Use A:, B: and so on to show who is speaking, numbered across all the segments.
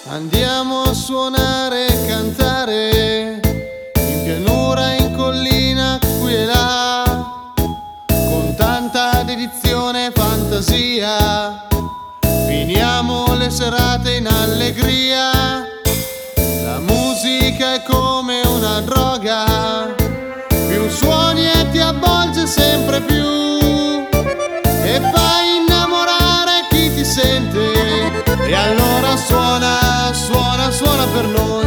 A: Andiamo a suonare e cantare in pianura, in collina, qui e là, con tanta dedizione e fantasia. Finiamo le serate in allegria. La musica è come una droga, più suoni e ti avvolge sempre più e fai innamorare chi ti sente. E allora suona, suona, suona per noi.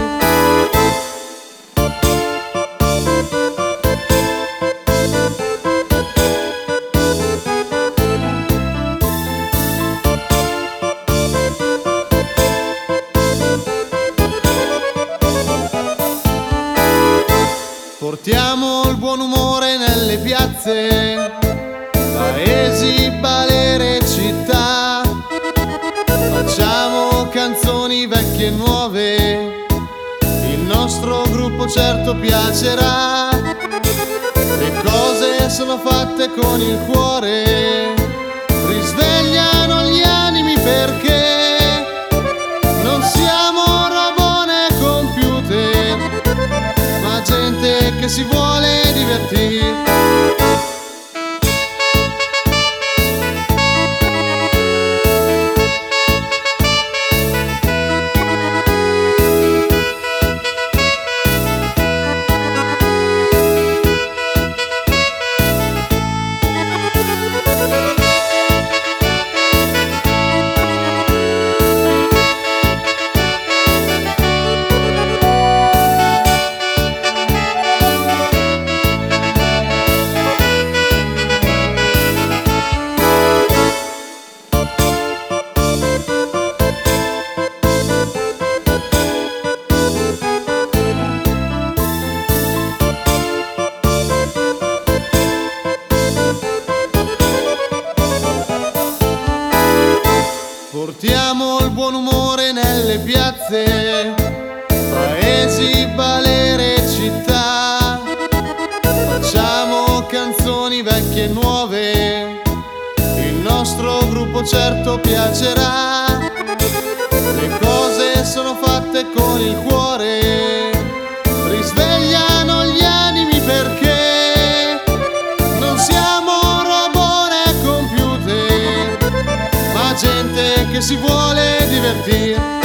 A: Portiamo il buon umore nelle piazze, paesi, balere e città. Facciamo canzoni vecchie e nuove, il nostro gruppo certo piacerà. Le cose sono fatte con il cuore, risvegliano gli animi perché non siamo robone computer, ma gente che si vuole divertire. Portiamo il buon umore nelle piazze, paesi, balere e città. Facciamo canzoni vecchie e nuove, il nostro gruppo certo piacerà. Le cose sono fatte con il cuore, risvegliano gli animi perché non siamo robone computer, ma gente che si vuole divertire.